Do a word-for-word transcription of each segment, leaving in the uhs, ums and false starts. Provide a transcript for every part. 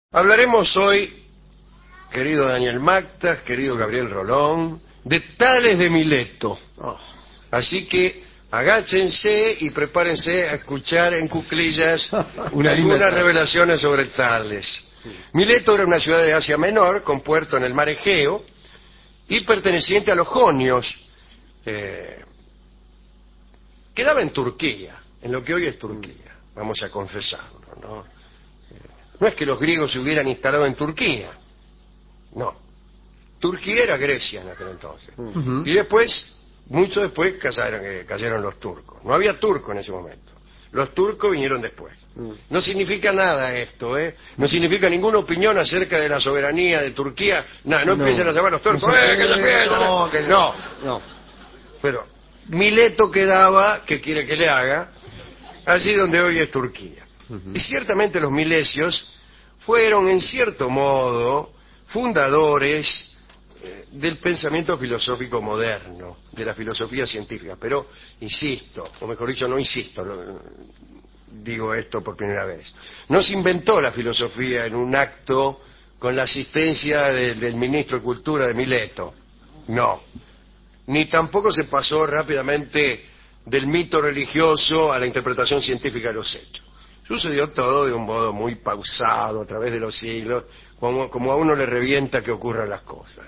Hablaremos hoy, querido Daniel Mactas, querido Gabriel Rolón, de Tales de Mileto. Oh. Así que agáchense y prepárense a escuchar en cuclillas Una algunas revelaciones sobre Tales. Mileto era una ciudad de Asia Menor, con puerto en el mar Egeo, y perteneciente a los jonios. Eh, quedaba en Turquía, en lo que hoy es Turquía, vamos a confesarlo, ¿no? No es que los griegos se hubieran instalado en Turquía, no. Turquía era Grecia en aquel entonces. Uh-huh. Y después, mucho después, cayeron, eh, cayeron los turcos. No había turco en ese momento. Los turcos vinieron después. Uh-huh. No significa nada esto, ¿eh? No significa ninguna opinión acerca de la soberanía de Turquía. Nah, no, no empiecen a llamar a los turcos. No, ¡Eh, que se empiezan! No, que no. No. Pero Mileto quedaba, ¿qué quiere que le haga? Allí donde hoy es Turquía. Uh-huh. Y ciertamente los milesios fueron, en cierto modo, fundadores eh, del pensamiento filosófico moderno, de la filosofía científica. Pero, insisto, o mejor dicho, no insisto, lo, digo esto por primera vez. No se inventó la filosofía en un acto con la asistencia de, del ministro de Cultura de Mileto. No. Ni tampoco se pasó rápidamente del mito religioso a la interpretación científica de los hechos. Sucedió todo de un modo muy pausado a través de los siglos, como, como a uno le revienta que ocurran las cosas.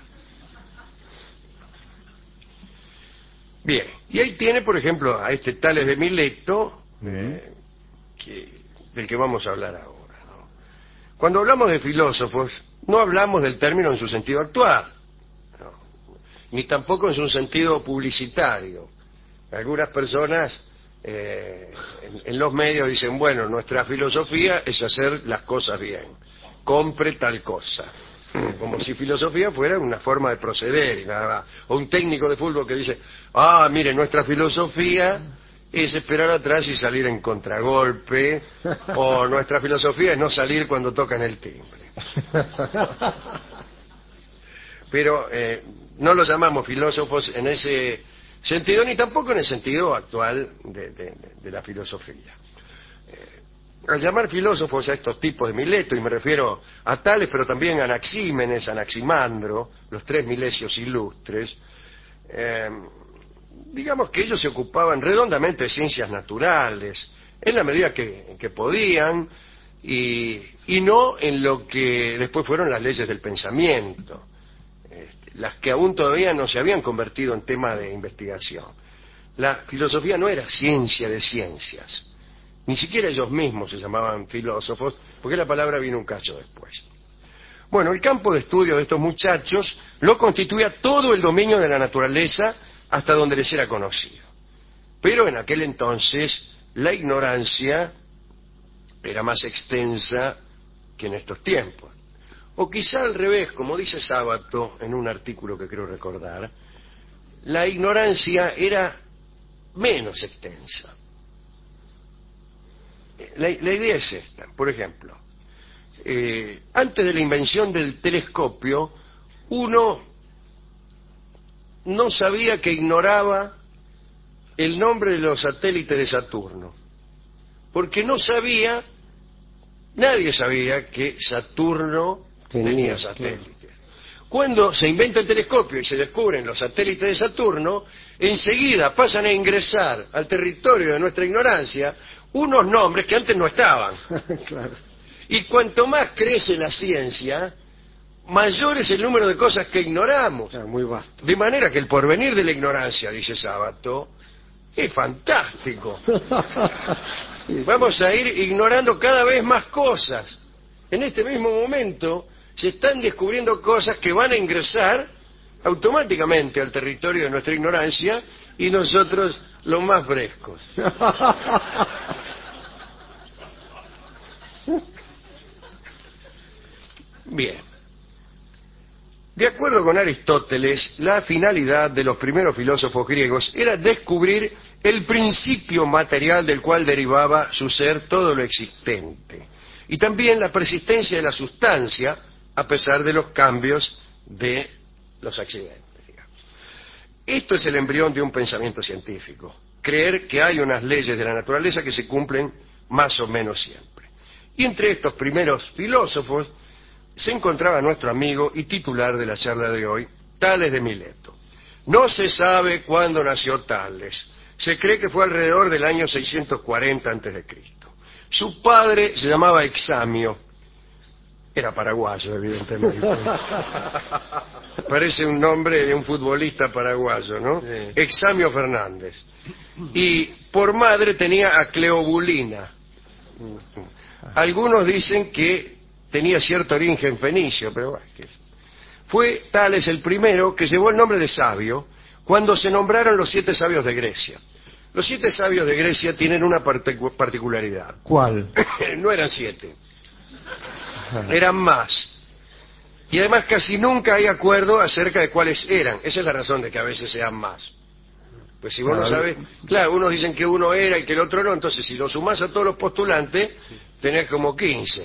Bien, y ahí tiene, por ejemplo, a este Tales de Mileto, eh, que, del que vamos a hablar ahora, ¿no? Cuando hablamos de filósofos, no hablamos del término en su sentido actual, ¿no? Ni tampoco en su sentido publicitario. Algunas personas eh, en, en los medios dicen, bueno, nuestra filosofía es hacer las cosas bien, compre tal cosa, como si filosofía fuera una forma de proceder y nada más. O un técnico de fútbol que dice, ah, mire, nuestra filosofía es esperar atrás y salir en contragolpe, o nuestra filosofía es no salir cuando tocan el timbre. Pero eh, no los llamamos filósofos en ese sentido, ni tampoco en el sentido actual de, de, de la filosofía. Eh, al llamar filósofos a estos tipos de Mileto, y me refiero a Tales, pero también a Anaxímenes, a Anaximandro, los tres milesios ilustres, eh, digamos que ellos se ocupaban redondamente de ciencias naturales, en la medida que, que podían, y, y no en lo que después fueron las leyes del pensamiento, las que aún todavía no se habían convertido en tema de investigación. La filosofía no era ciencia de ciencias, ni siquiera ellos mismos se llamaban filósofos, porque la palabra vino un cacho después. Bueno, el campo de estudio de estos muchachos lo constituía todo el dominio de la naturaleza hasta donde les era conocido. Pero en aquel entonces la ignorancia era más extensa que en estos tiempos. O quizá al revés, como dice Sábato en un artículo que creo recordar, la ignorancia era menos extensa. La, la idea es esta, por ejemplo, eh, antes de la invención del telescopio, uno no sabía que ignoraba el nombre de los satélites de Saturno, porque no sabía, nadie sabía que Saturno tenía satélites. Cuando se inventa el telescopio y se descubren los satélites de Saturno, enseguida pasan a ingresar al territorio de nuestra ignorancia unos nombres que antes no estaban. Claro. Y cuanto más crece la ciencia, mayor es el número de cosas que ignoramos. Claro, muy vasto. De manera que el porvenir de la ignorancia, dice Sábato, es fantástico. Sí, sí. Vamos a ir ignorando cada vez más cosas. En este mismo momento se están descubriendo cosas que van a ingresar automáticamente al territorio de nuestra ignorancia y nosotros los más frescos. Bien. De acuerdo con Aristóteles, la finalidad de los primeros filósofos griegos era descubrir el principio material del cual derivaba su ser todo lo existente, y también la persistencia de la sustancia a pesar de los cambios de los accidentes, digamos. Esto es el embrión de un pensamiento científico, creer que hay unas leyes de la naturaleza que se cumplen más o menos siempre. Y entre estos primeros filósofos se encontraba nuestro amigo y titular de la charla de hoy, Tales de Mileto. No se sabe cuándo nació Tales. Se cree que fue alrededor del año seiscientos cuarenta antes de Cristo. Su padre se llamaba Examio. Era paraguayo, evidentemente. Parece un nombre de un futbolista paraguayo, ¿no? Sí. Examio Fernández. Y por madre tenía a Cleobulina. Algunos dicen que tenía cierto origen fenicio, pero bueno, que fue Tales el primero que llevó el nombre de sabio cuando se nombraron los siete sabios de Grecia. Los siete sabios de Grecia tienen una particularidad. ¿Cuál? No eran siete, eran más. Y además casi nunca hay acuerdo acerca de cuáles eran. Esa es la razón de que a veces sean más. Pues si vos no sabés, claro, unos dicen que uno era y que el otro no, entonces si lo sumás a todos los postulantes, tenés como quince.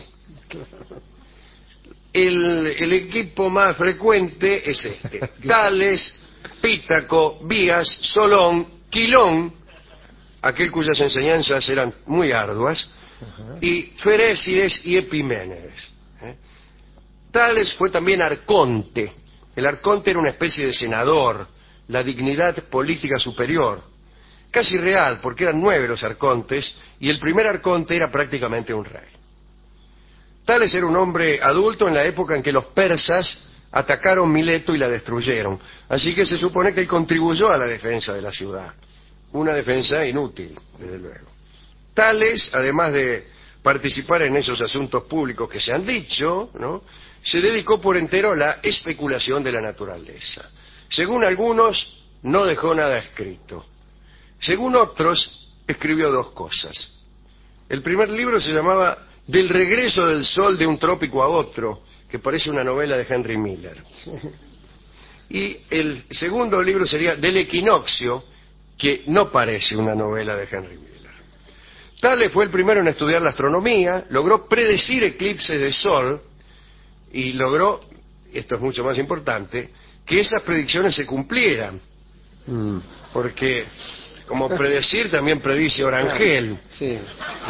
El, el equipo más frecuente es este: Tales, Pítaco, Bías, Solón, Quilón, aquel cuyas enseñanzas eran muy arduas, y Ferécides y Epiménides. ¿Eh? Tales fue también arconte. El arconte era una especie de senador, la dignidad política superior, casi real, porque eran nueve los arcontes, y el primer arconte era prácticamente un rey. Tales era un hombre adulto en la época en que los persas atacaron Mileto y la destruyeron, así que se supone que él contribuyó a la defensa de la ciudad. Una defensa inútil, desde luego. Tales, además de participar en esos asuntos públicos que se han dicho, ¿no?, se dedicó por entero a la especulación de la naturaleza. Según algunos, no dejó nada escrito. Según otros, escribió dos cosas. El primer libro se llamaba Del regreso del sol de un trópico a otro, que parece una novela de Henry Miller. Y el segundo libro sería Del equinoccio, que no parece una novela de Henry Miller. Tales fue el primero en estudiar la astronomía, logró predecir eclipses de sol y logró, esto es mucho más importante, que esas predicciones se cumplieran. Mm. Porque, como predecir, también predice Orangel. Sí.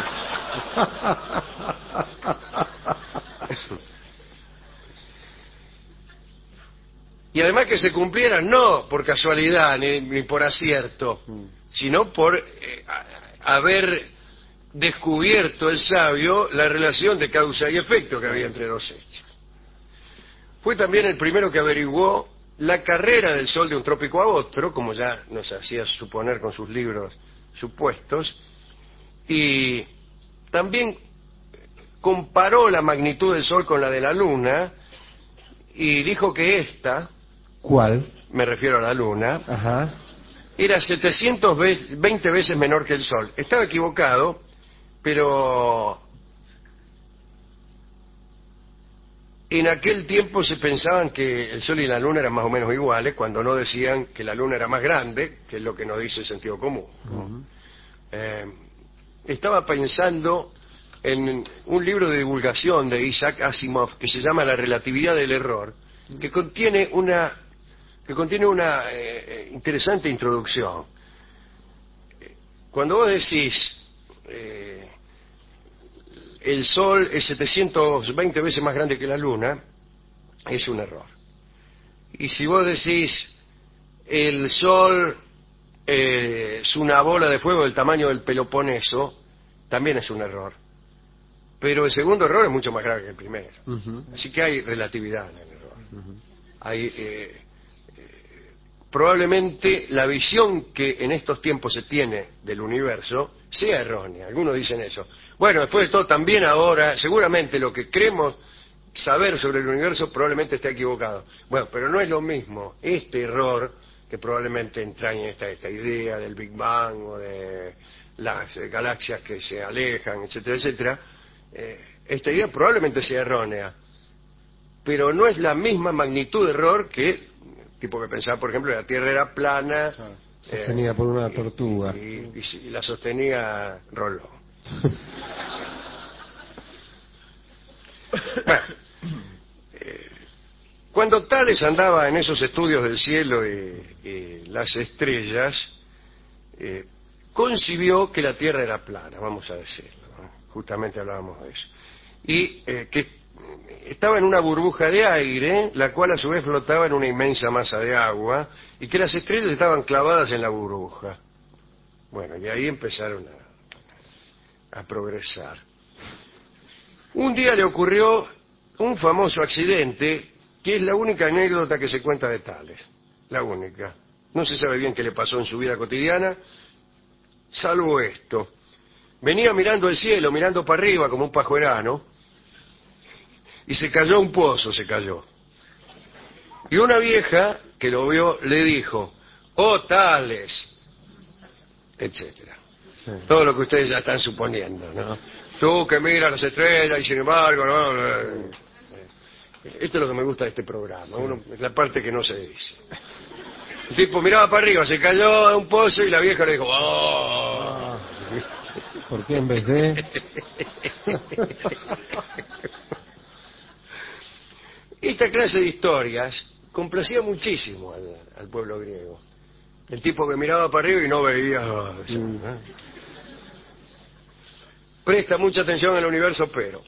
Y además que se cumplieran no por casualidad ni, ni por acierto, sino por eh, a, haber descubierto el sabio la relación de causa y efecto que había entre los hechos. Fue también el primero que averiguó la carrera del sol de un trópico a otro, como ya nos hacía suponer con sus libros supuestos, y también comparó la magnitud del sol con la de la luna y dijo que esta, ¿cuál? Me refiero a la luna, Ajá, era setecientos veinte veces menor que el sol. Estaba equivocado, pero en aquel tiempo se pensaban que el sol y la luna eran más o menos iguales, cuando no decían que la luna era más grande, que es lo que nos dice el sentido común, ¿no? Uh-huh. eh, estaba pensando en un libro de divulgación de Isaac Asimov que se llama La relatividad del error, que contiene una que contiene una eh, interesante introducción. Cuando vos decís eh, el sol es setecientos veinte veces más grande que la luna, es un error. Y si vos decís el sol eh, es una bola de fuego del tamaño del Peloponeso, también es un error. Pero el segundo error es mucho más grave que el primero. Uh-huh. Así que hay relatividad en el error. Uh-huh. Hay eh, eh, probablemente la visión que en estos tiempos se tiene del universo sea errónea. Algunos dicen eso. Bueno, después de todo, también ahora, seguramente lo que creemos saber sobre el universo probablemente esté equivocado. Bueno, pero no es lo mismo este error que probablemente entraña esta, esta idea del Big Bang o de las eh, galaxias que se alejan, etcétera, etcétera. Eh, esta idea probablemente sea errónea, pero no es la misma magnitud de error que tipo que pensaba, por ejemplo, que la Tierra era plana, ah, sostenida eh, por una tortuga y, y, y, y la sostenía Rolón. Bueno, eh, cuando Tales andaba en esos estudios del cielo y, y las estrellas, eh, concibió que la Tierra era plana, vamos a decirlo, ¿no? Justamente hablábamos de eso, y eh, que estaba en una burbuja de aire, la cual a su vez flotaba en una inmensa masa de agua, y que las estrellas estaban clavadas en la burbuja. Bueno, y ahí empezaron a, a progresar. Un día le ocurrió un famoso accidente, que es la única anécdota que se cuenta de Tales. La única. No se sabe bien qué le pasó en su vida cotidiana, salvo esto. Venía mirando el cielo, mirando para arriba como un pajuerano, y se cayó a un pozo, se cayó. Y una vieja que lo vio le dijo, oh Tales, etcétera. Sí. Todo lo que ustedes ya están suponiendo, ¿no? Tú que miras las estrellas y sin embargo, ¿no? Esto es lo que me gusta de este programa, sí. Uno, es la parte que no se dice. El tipo miraba para arriba, se cayó a un pozo y la vieja le dijo, oh. ¿Por qué en vez de...? Esta clase de historias complacía muchísimo al, al pueblo griego. El tipo que miraba para arriba y no veía... Mm. ¿eh? Presta mucha atención al universo, pero...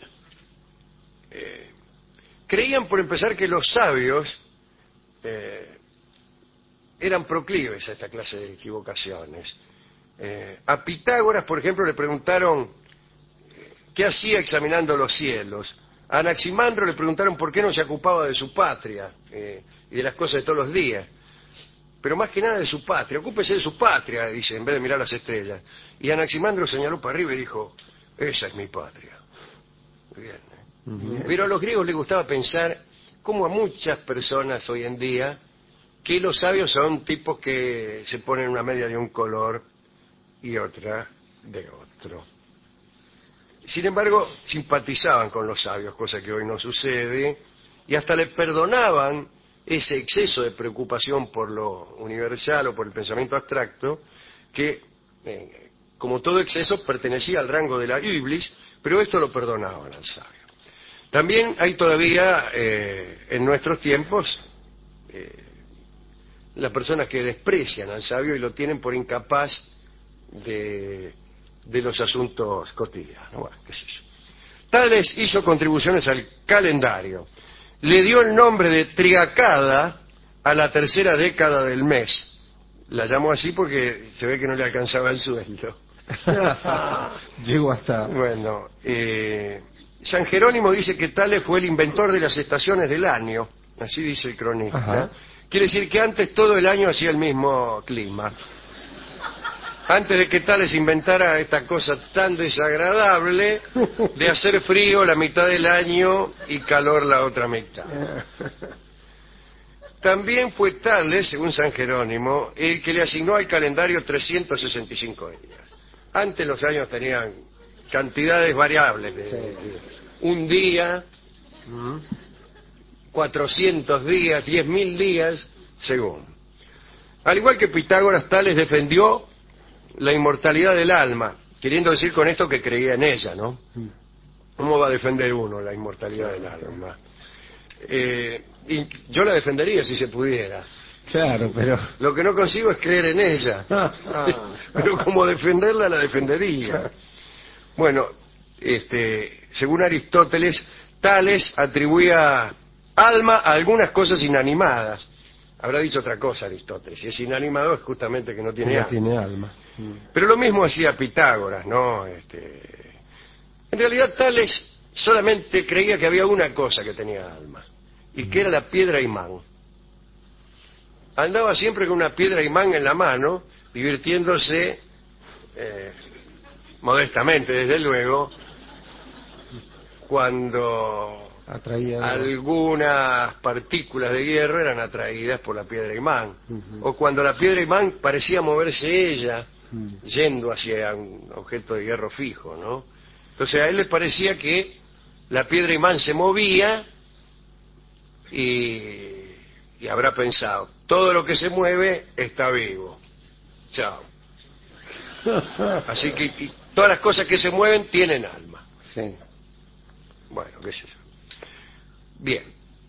Eh, creían, por empezar, que los sabios eh, eran proclives a esta clase de equivocaciones. Eh, a Pitágoras, por ejemplo, le preguntaron qué hacía examinando los cielos. A Anaximandro le preguntaron por qué no se ocupaba de su patria eh, y de las cosas de todos los días. Pero más que nada de su patria. Ocúpese de su patria, dice, en vez de mirar las estrellas. Y Anaximandro señaló para arriba y dijo, esa es mi patria. Bien, ¿eh? Uh-huh. Pero a los griegos les gustaba pensar, como a muchas personas hoy en día, que los sabios son tipos que se ponen una media de un color y otra de otro. Sin embargo, simpatizaban con los sabios, cosa que hoy no sucede, y hasta les perdonaban ese exceso de preocupación por lo universal o por el pensamiento abstracto, que, eh, como todo exceso, pertenecía al rango de la iblis, pero esto lo perdonaban al sabio. También hay todavía, eh, en nuestros tiempos, eh, las personas que desprecian al sabio y lo tienen por incapaz de... de los asuntos cotidianos. Bueno, qué sé yo. Tales hizo contribuciones al calendario. Le dio el nombre de triacada a la tercera década del mes. La llamó así porque se ve que no le alcanzaba el sueldo. Llegó hasta... Bueno, eh, San Jerónimo dice que Tales fue el inventor de las estaciones del año. Así dice el cronista. Ajá. Quiere decir que antes todo el año hacía el mismo clima. Antes de que Tales inventara esta cosa tan desagradable de hacer frío la mitad del año y calor la otra mitad. También fue Tales, según San Jerónimo, el que le asignó al calendario trescientos sesenta y cinco días. Antes los años tenían cantidades variables de días. Un día, cuatrocientos días, diez mil días, según. Al igual que Pitágoras, Tales defendió la inmortalidad del alma, queriendo decir con esto que creía en ella, ¿no? ¿Cómo va a defender uno la inmortalidad del alma? Eh, y yo la defendería si se pudiera. Claro, pero... Lo que no consigo es creer en ella. Pero como defenderla, la defendería. Bueno, este, según Aristóteles, Tales atribuía alma a algunas cosas inanimadas. Habrá dicho otra cosa Aristóteles. Si es inanimado es justamente que no tiene no alma. tiene alma. Pero lo mismo hacía Pitágoras, ¿no? Este... En realidad Tales solamente creía que había una cosa que tenía alma, y que era la piedra imán. Andaba siempre con una piedra imán en la mano, divirtiéndose, eh, modestamente desde luego, cuando Atraía... algunas partículas de hierro eran atraídas por la piedra imán, uh-huh. O cuando la piedra imán parecía moverse ella, yendo hacia un objeto de hierro fijo, ¿no? Entonces a él le parecía que la piedra imán se movía y, y habrá pensado, todo lo que se mueve está vivo. Chao. Así que y todas las cosas que se mueven tienen alma. Sí. Bueno, qué sé yo. Bien.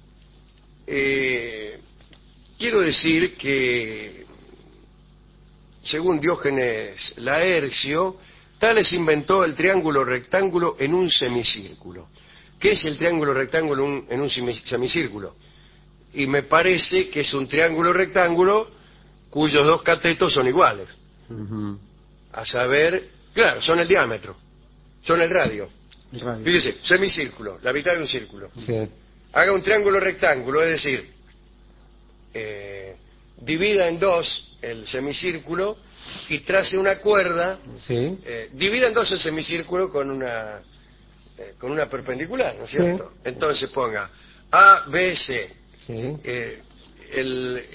Eh, quiero decir que según Diógenes Laercio, Tales inventó el triángulo rectángulo en un semicírculo, ¿qué es el triángulo rectángulo un- en un semi- semicírculo? Y me parece que es un triángulo rectángulo cuyos dos catetos son iguales. Ujú. A saber, claro, son el diámetro, son el radio. Radio. Fíjese, semicírculo, la mitad de un círculo. Sí. Haga un triángulo rectángulo, es decir, eh, divida en dos el semicírculo y trace una cuerda, Sí. eh, divida en dos el semicírculo con una eh, con una perpendicular, ¿no es Sí. cierto? Entonces ponga A, B, C. Sí. Eh, el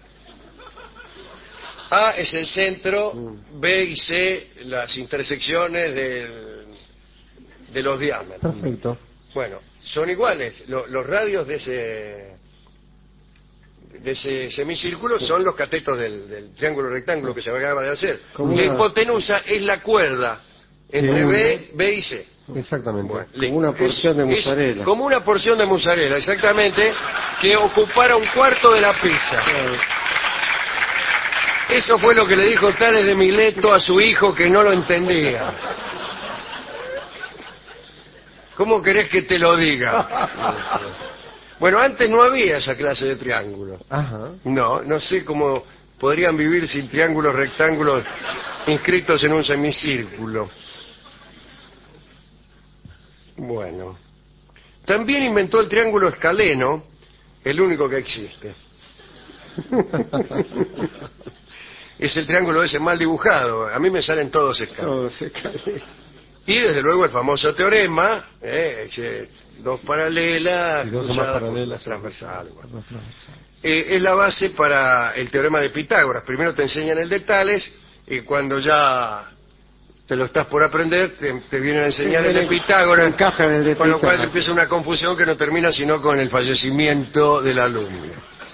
A es el centro, Mm. B y C las intersecciones del- de los diámetros. Perfecto. Bueno, son iguales. Lo- los radios de ese de ese semicírculo son los catetos del, del triángulo rectángulo que se acaba de hacer. Como La una- hipotenusa es la cuerda entre Sí. B, B y C. Exactamente. Bueno, Como una porción de es- es mozzarella. como una porción de mozzarella, exactamente, que ocupara un cuarto de la pizza. Eso fue lo que le dijo Tales de Mileto a su hijo que no lo entendía. ¿Cómo querés que te lo diga? Bueno, antes no había esa clase de triángulos. Ajá. No, no sé cómo podrían vivir sin triángulos rectángulos inscritos en un semicírculo. Bueno. También inventó el triángulo escaleno, el único que existe. Es el triángulo ese mal dibujado. A mí me salen todos escalenos. Todo se cae. Y desde luego el famoso teorema, eh, que dos paralelas, Y dos o más cruzadas por paralelas una transversal. Dos Bueno. transversales. Eh, es la base para el teorema de Pitágoras. Primero te enseñan el de Tales y cuando ya te lo estás por aprender, te, te vienen a enseñar el de Pitágoras, Encaja en el de con lo cual Pitágoras. empieza una confusión que no termina sino con el fallecimiento del alumno.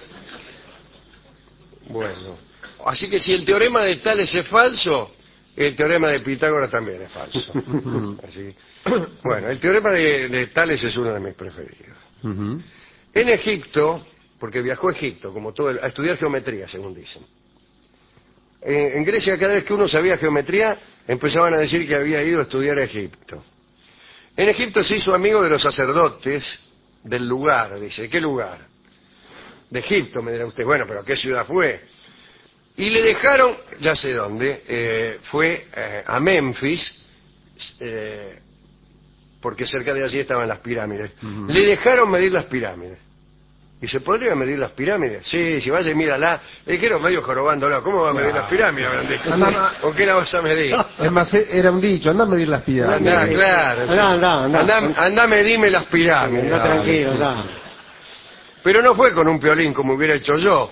Bueno, así que si el teorema de Tales es falso, el teorema de Pitágoras también es falso. Así. Bueno, el teorema de, de Tales es uno de mis preferidos. Ujú. En Egipto, porque viajó a Egipto, como todo el- a estudiar geometría, según dicen. En, en Grecia, cada vez que uno sabía geometría, empezaban a decir que había ido a estudiar a Egipto. En Egipto se hizo amigo de los sacerdotes del lugar, dice. ¿Qué lugar? De Egipto, me dirá usted. Bueno, pero ¿a qué ciudad fue? Y le dejaron, ya sé dónde, eh, fue eh, a Memphis, eh, porque cerca de allí estaban las pirámides. Ujú. Le dejaron medir las pirámides. ¿Y se podría medir las pirámides? Sí, si vaya y mírala. Le dijeron medio jorobándolo. ¿Cómo va a medir las pirámides? Habrán dicho. Anda- ¿Con qué la vas a medir? Es más, e- era un dicho, anda a medir las pirámides. Andá, claro. sí. Andá, andá, andá. Andá, andá, medime las pirámides. Anda tranquilo, anda. Pero no fue con un piolín como hubiera hecho yo.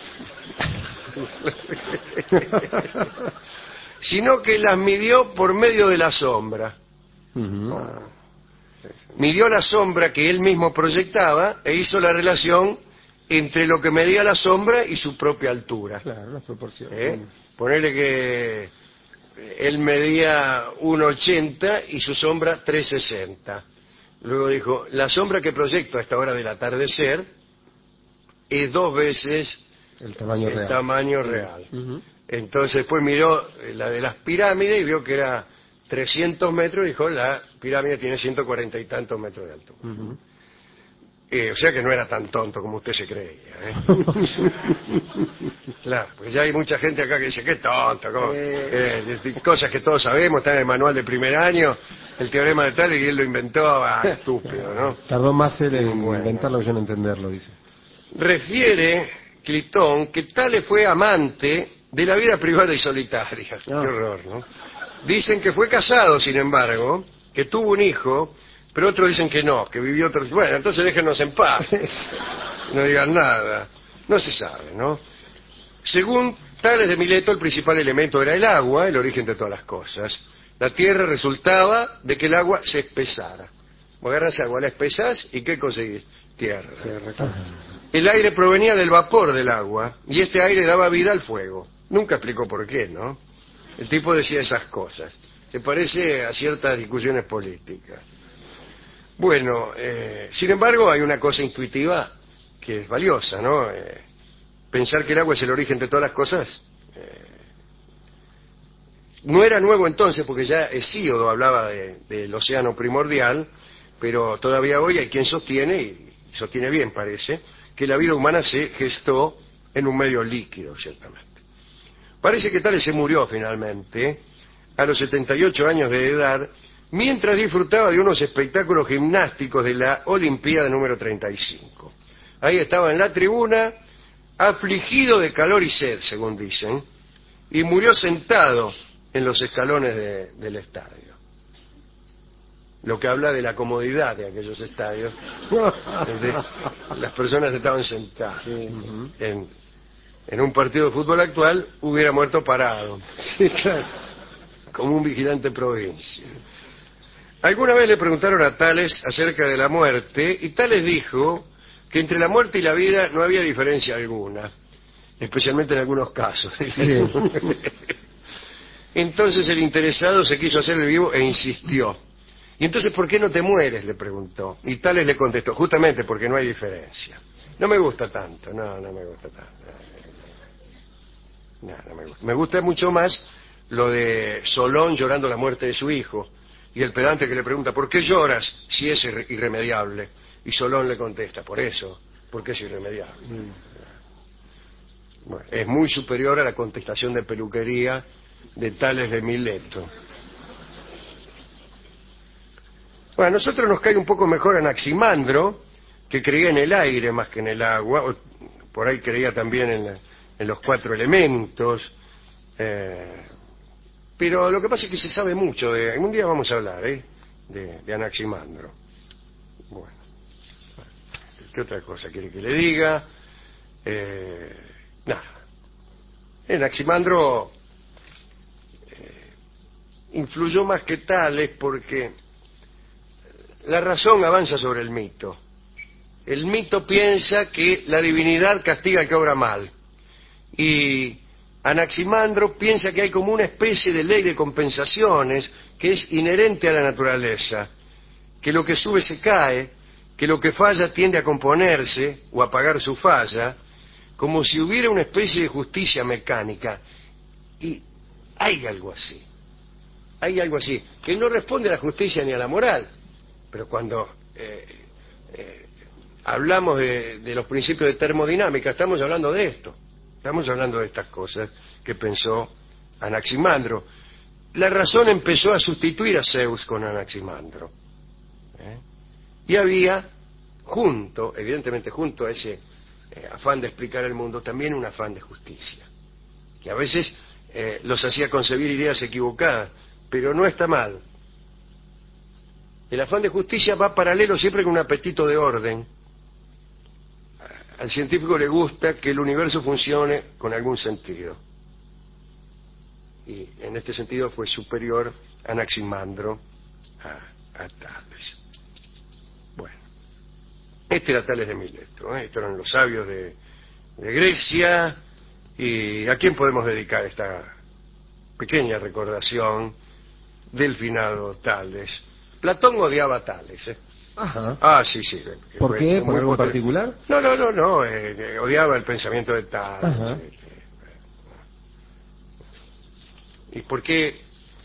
Sino que las midió por medio de la sombra. Ujú. Midió la sombra que él mismo proyectaba e hizo la relación entre lo que medía la sombra y su propia altura. Claro, las proporciones. ¿Eh? Ponele que él medía uno ochenta y su sombra tres sesenta. Luego dijo, la sombra que proyecto a esta hora del atardecer es dos veces El tamaño el real. tamaño real. Ujú. Entonces después miró la de las pirámides y vio que era trescientos metros y dijo, la pirámide tiene ciento cuarenta y tantos metros de altura. Ujú. Eh, o sea que no era tan tonto como usted se creía. ¿eh? Claro, porque ya hay mucha gente acá que dice, qué tonto, ¿cómo? Eh, de- de cosas que todos sabemos, está en el manual de primer año, el teorema de tal, y él lo inventó, ah, estúpido, ¿no? Tardó más él en Bueno. inventarlo que yo en entenderlo, dice. Refiere Clitón que Tales fue amante de la vida privada y solitaria. Ah. Qué horror, ¿no? Dicen que fue casado, sin embargo, que tuvo un hijo, pero otros dicen que no, que vivió otro... Bueno, entonces déjenos en paz. No digan nada. No se sabe, ¿no? Según Tales de Mileto, el principal elemento era el agua, el origen de todas las cosas. La tierra resultaba de que el agua se espesara. Vos agarras agua, la espesás y ¿qué conseguís? Tierra. El aire provenía del vapor del agua y este aire daba vida al fuego. Nunca explicó por qué, ¿no? El tipo decía esas cosas. Se parece a ciertas discusiones políticas. Bueno, eh, sin embargo, hay una cosa intuitiva que es valiosa, ¿no? Eh, pensar que el agua es el origen de todas las cosas. eh, no era nuevo entonces, porque ya Hesíodo hablaba de- del océano primordial, pero todavía hoy hay quien sostiene, y sostiene bien parece, que la vida humana se gestó en un medio líquido, ciertamente. Parece que Tales se murió finalmente a los setenta y ocho años de edad, mientras disfrutaba de unos espectáculos gimnásticos de la Olimpiada número treinta y cinco. Ahí estaba en la tribuna, afligido de calor y sed, según dicen, y murió sentado en los escalones de, del estadio. Lo que habla de la comodidad de aquellos estadios. Donde las personas estaban sentadas. Sí. Uh-huh. En, en un partido de fútbol actual hubiera muerto parado. Sí, claro. Como un vigilante provincia. Alguna vez le preguntaron a Tales acerca de la muerte, y Tales dijo que entre la muerte y la vida no había diferencia alguna, especialmente en algunos casos. Sí. Entonces el interesado se quiso hacer el vivo e insistió. ¿Y entonces por qué no te mueres?, le preguntó. Y Tales le contestó, justamente porque no hay diferencia. No me gusta tanto, no, no me gusta tanto. No, no me gusta. Me gusta mucho más lo de Solón llorando la muerte de su hijo, y el pedante que le pregunta, ¿por qué lloras si es irre- irremediable? Y Solón le contesta, por eso, porque es irremediable. Mm. Bueno, es muy superior a la contestación de peluquería de Tales de Mileto. Bueno, a nosotros nos cae un poco mejor Anaximandro, que creía en el aire más que en el agua, o por ahí creía también en, la, en los cuatro elementos, eh, pero lo que pasa es que se sabe mucho, de, un día vamos a hablar ¿eh? de, de Anaximandro. Bueno, ¿qué otra cosa quiere que le diga? Eh, nada. Anaximandro eh, influyó más que Tales porque la razón avanza sobre el mito. El mito piensa que la divinidad castiga al que obra mal. Y Anaximandro piensa que hay como una especie de ley de compensaciones que es inherente a la naturaleza. Que lo que sube se cae, que lo que falla tiende a componerse o a pagar su falla, como si hubiera una especie de justicia mecánica. Y hay algo así. Hay algo así, que no responde a la justicia ni a la moral. Pero cuando eh, eh, hablamos de, de los principios de termodinámica, estamos hablando de esto. Estamos hablando de estas cosas que pensó Anaximandro. La razón empezó a sustituir a Zeus con Anaximandro. ¿Eh? Y había, junto, evidentemente junto a ese eh, afán de explicar el mundo, también un afán de justicia. Que a veces eh, los hacía concebir ideas equivocadas, pero no está mal. El afán de justicia va paralelo siempre con un apetito de orden. Al científico le gusta que el universo funcione con algún sentido. Y en este sentido fue superior Anaximandro a, a Tales. Bueno, este era Tales de Mileto, ¿eh? Estos eran los sabios de, de Grecia. ¿Y a quién podemos dedicar esta pequeña recordación del finado Tales? Platón odiaba a Tales, ¿eh? Ajá. Ah, sí, sí. ¿Por qué? ¿Por algo en poten... particular? No, no, no, no. Eh, eh, odiaba el pensamiento de Tales. Ajá. Eh, eh. ¿Y por qué?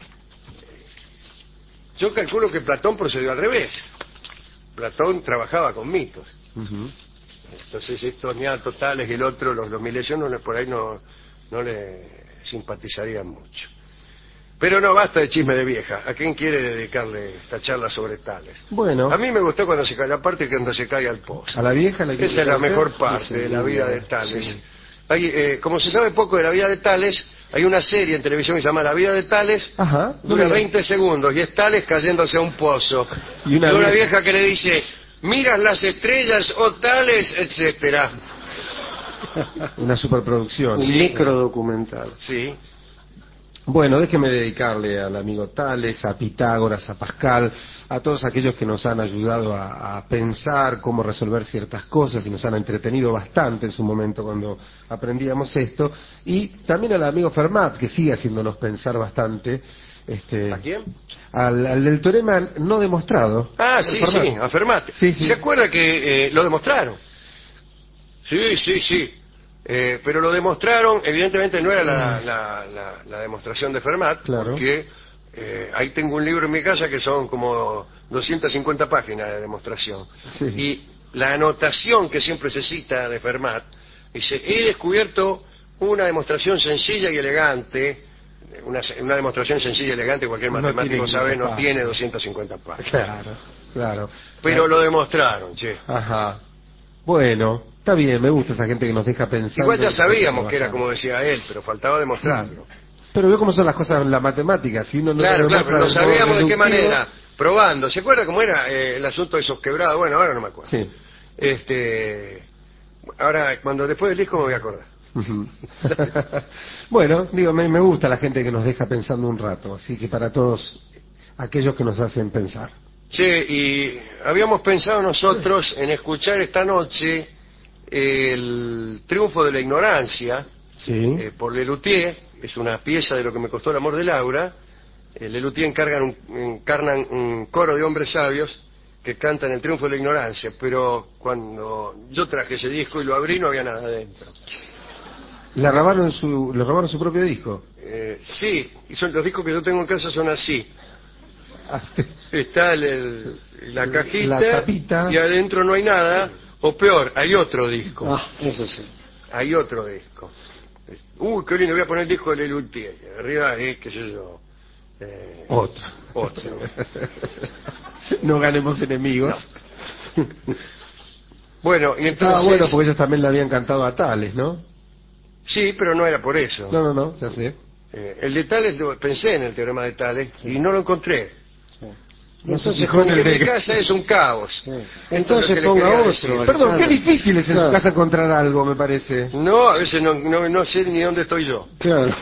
Yo calculo que Platón procedió al revés. Platón trabajaba con mitos. Uh-huh. Entonces estos ñatos Tales y el otro, los, los milesios, no, por ahí no, no le simpatizarían mucho. Pero no, basta de chisme de vieja. ¿A quién quiere dedicarle esta charla sobre Tales? Bueno. A mí me gustó cuando se cae la parte que cuando se cae al pozo. A la vieja la Esa es la mejor parte sí, de la vida de Tales. Sí. Hay, eh, como se sabe poco de la vida de Tales, hay una serie en televisión que se llama La vida de Tales. Ajá. Dura veinte segundos y es Tales cayéndose a un pozo. Y una, y una vieja... vieja que le dice, miras las estrellas o Tales, etcétera. Una superproducción. Sí. Un microdocumental. Sí. Bueno, déjeme dedicarle al amigo Tales, a Pitágoras, a Pascal, a todos aquellos que nos han ayudado a, a pensar cómo resolver ciertas cosas y nos han entretenido bastante en su momento cuando aprendíamos esto, y también al amigo Fermat, que sigue haciéndonos pensar bastante. Este, ¿A quién? Al, al del teorema no demostrado. Ah, sí, Fermat. sí, a Fermat. Sí, sí. ¿Se acuerda que eh, lo demostraron? Sí, sí, sí. Eh, pero lo demostraron, evidentemente no era la, la, la, la demostración de Fermat, claro. porque eh, ahí tengo un libro en mi casa que son como doscientas cincuenta páginas de demostración. Sí. Y la anotación que siempre se cita de Fermat, dice, he descubierto una demostración sencilla y elegante, una, una demostración sencilla y elegante, cualquier No matemático tiene sabe, no páginas. tiene doscientas cincuenta páginas. Claro, claro. Pero lo demostraron, che. Ajá. Bueno, está bien, me gusta esa gente que nos deja pensando. Igual ya y nos deja sabíamos que era trabajar. como decía él, pero faltaba demostrarlo. Pero ve cómo son las cosas en la matemática. Si uno no Claro, lo claro, pero no demuestra de modo sabíamos de qué deductivo- manera, probando. ¿Se acuerda cómo era eh, el asunto de esos quebrados? Bueno, ahora no me acuerdo. Sí. Este, ahora, cuando después del disco me voy a acordar. Ujú. Bueno, digo, me, me gusta la gente que nos deja pensando un rato, así que para todos aquellos que nos hacen pensar. Che, y habíamos pensado nosotros en escuchar esta noche el Triunfo de la Ignorancia, Sí. eh, por Lelutier. Es una pieza de Lo que me costó el amor de Laura. eh, Lelutier encargan un, encarnan un coro de hombres sabios que cantan el Triunfo de la Ignorancia, pero cuando yo traje ese disco y lo abrí no había nada adentro. ¿Le robaron su, le robaron su propio disco? Eh, sí, y son, los discos que yo tengo en casa son así. Ah, Está el- el- la cajita La tapita. y adentro no hay nada, o peor, hay otro disco. Ah, eso sí. Hay otro disco. Uy, qué lindo, voy a poner el disco de Lelutier. Arriba es, qué sé yo. Eh, Otro. Otro. No ganemos enemigos. Bueno, y entonces... Ah, bueno, porque ellos también le habían cantado a Tales, ¿no? Sí, pero no era por eso. No, no, no, ya sé. Eh, el de Tales, lo- pensé en el teorema de Tales y no lo encontré. No se Entonces, fijó en Porque el en mi de... casa es un caos. Sí. Esto Entonces es lo que le ponga quería otro, decir. Alejandro. Perdón, qué difícil es en Claro. su casa encontrar algo, me parece. No, a veces no, no, no sé ni dónde estoy yo. Claro.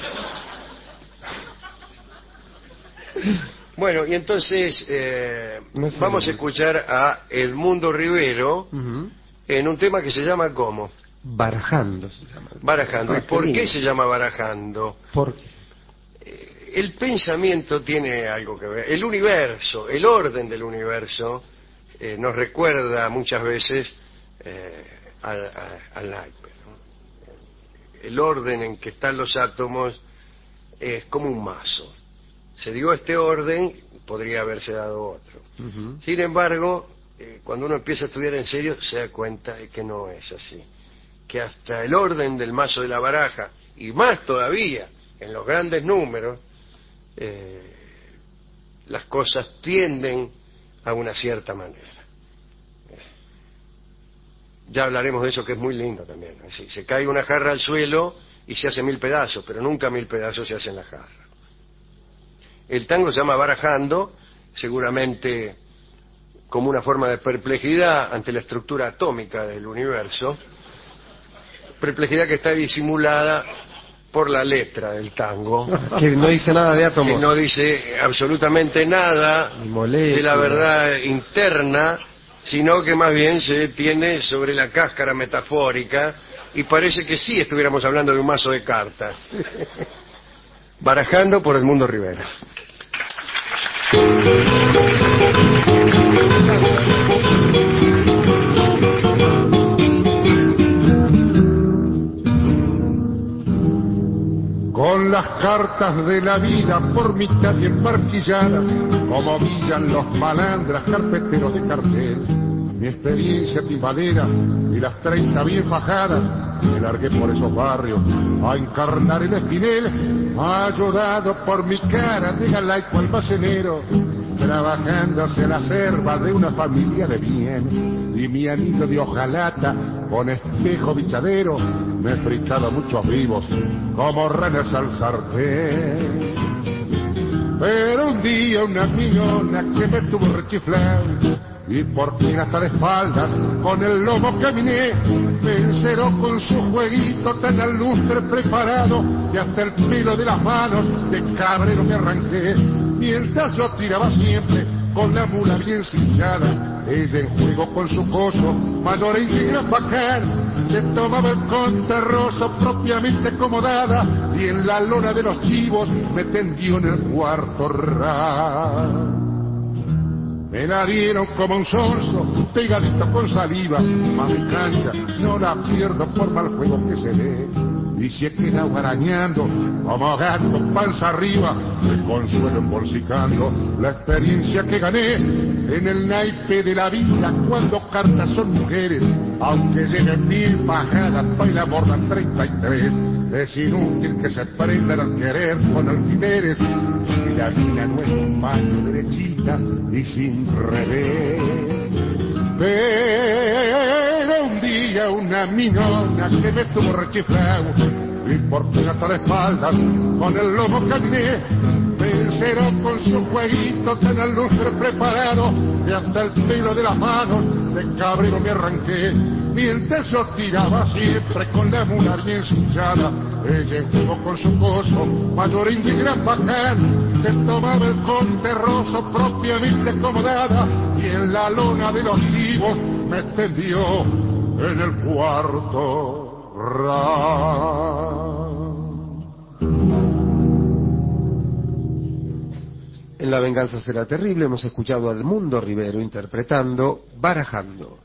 Bueno, y entonces eh, No sé. vamos a escuchar a Edmundo Rivero Ujú. en un tema que se llama ¿cómo? Barajando se llama. Barajando. Ah, ¿Y qué por qué lindo. se llama barajando? ¿Por qué? El pensamiento tiene algo que ver. El universo, el orden del universo, eh, nos recuerda muchas veces eh, al, a- al naipe, ¿no? El orden en que están los átomos es como un mazo. Se dio este orden, podría haberse dado otro. Ujú. Sin embargo, eh, cuando uno empieza a estudiar en serio, se da cuenta de que no es así. Que hasta el orden del mazo de la baraja, y más todavía en los grandes números, eh, las cosas tienden a una cierta manera. Ya hablaremos de eso, que es muy lindo también. Es decir, se cae una jarra al suelo y se hace mil pedazos, pero nunca mil pedazos se hacen la jarra. El tango se llama barajando, seguramente como una forma de perplejidad ante la estructura atómica del universo, perplejidad que está disimulada por la letra del tango, Que no dice nada de que átomos. no dice absolutamente nada Ni moléculas. de la verdad interna, sino que más bien se detiene sobre la cáscara metafórica y parece que sí estuviéramos hablando de un mazo de cartas. Barajando por Edmundo Rivera. Con las cartas de la vida por mitad bien marquilladas, como millan los malandras carpeteros de cartel. Mi experiencia timbalera y las treinta bien fajadas, me largué por esos barrios a encarnar el espinel, ayudado por mi cara de galaico almacenero, trabajando hacia la selva de una familia de bien, y mi anillo de hojalata con espejo bichadero me fritaba muchos vivos como ranas al sartén. Pero un día una miñona que me tuvo rechiflando y por fin hasta la espaldas con el lomo caminé, me enceró con su jueguito tan alustre preparado que hasta el pelo de las manos de cabrero me arranqué, mientras yo tiraba siempre con la mula bien cinchada, ella en juego con su coso mayor e gran bacán, se tomaba el contrarroso propiamente acomodada y en la lona de los chivos me tendió en el cuarto ra. Me la dieron como un sonso, pegadito con saliva, más de cancha, no la pierdo por mal juego que se dé. y se queda arañando como gato panza arriba, el consuelo embolsicando la experiencia que gané en el naipe de la vida cuando cartas son mujeres, aunque lleven mil bajadas baila bordan treinta y tres. Es inútil que se prendan al querer con alfileres y la mina no es un mano derechita y sin revés. Pero un día una minona que me tuvo rechiflado y por fin hasta la espalda con el lomo caminé, venceró con su jueguito tan alustre preparado y hasta el pelo de las manos de cabrero me arranqué. Mientras yo tiraba siempre con la mula bien hinchada, ella estuvo con su coso, mayorín y gran bacán, se tomaba el conterroso propiamente acomodada y en la lona de los chivos me extendió en el cuarto round. En La venganza será terrible hemos escuchado a Edmundo Rivero interpretando Barajando.